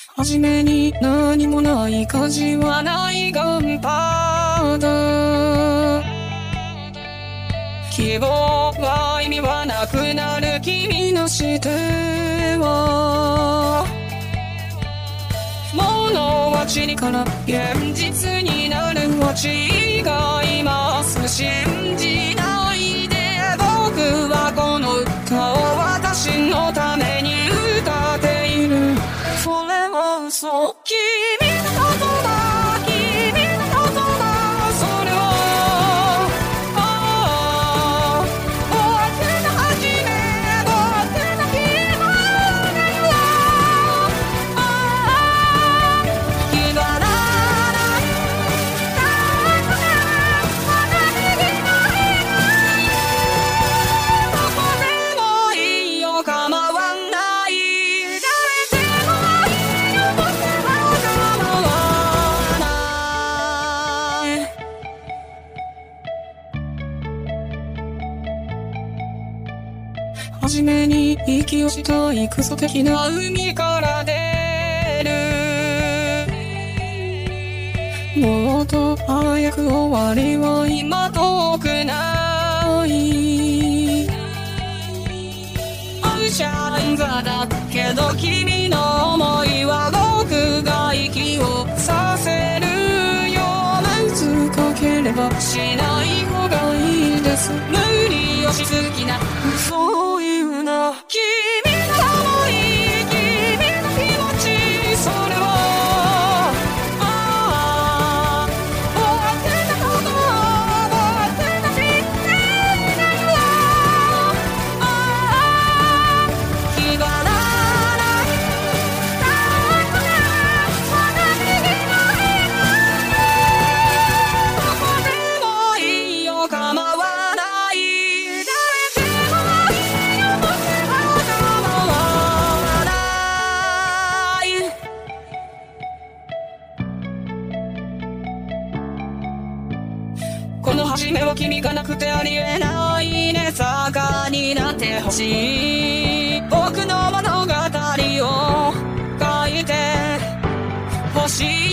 はじめに何もない感じはないガンパウダー。希望は意味はなくなる君のしては物は塵から現実になるは違います。信じないで僕はこの歌を私のために歌っている。それは嘘。君のことだ、君のことだ。それは僕の初め、僕の希望だよ。気がらないどこでもいいよ構わない。誰でもいいよ僕は構わない。はじめに息をしたいクソ的な海から出る。もっと早く終わりは今遠くない。アンシャインザだけど君の想いは僕が息をさせるよ。難かければしない方がいいです。無理をしすぎなそういうな。君の想い、君の気持ち、それは僕のこと僕の知っているよ。気がらない誰もが学びにないどこでもいいよ構わない。誰でもいいよ僕は構わない。この初めは君がなくてありえないね。坂になってほしい。僕の物語を書いてほしい。